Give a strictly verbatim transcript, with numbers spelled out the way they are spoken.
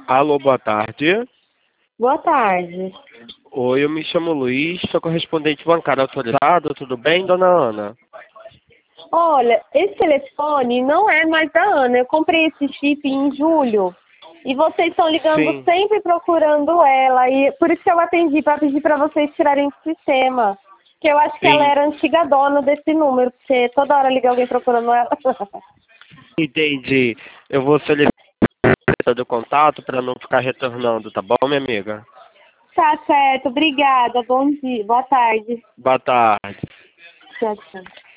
Alô, boa tarde. Boa tarde. Oi, eu me chamo Luiz, sou correspondente bancário autorizado, tudo bem, dona Ana? Olha, esse telefone não é mais da Ana. Eu comprei esse chip em julho. E vocês estão ligando Sim. sempre procurando ela. E por isso que eu atendi, para pedir para vocês tirarem do sistema. Que eu acho que ela Sim, era a antiga dona desse número, porque toda hora liga alguém procurando ela. entendi. Eu vou solicitar do contato para não ficar retornando, tá bom, minha amiga? Tá certo, obrigada. Bom dia, boa tarde. Boa tarde. Tchau, tchau.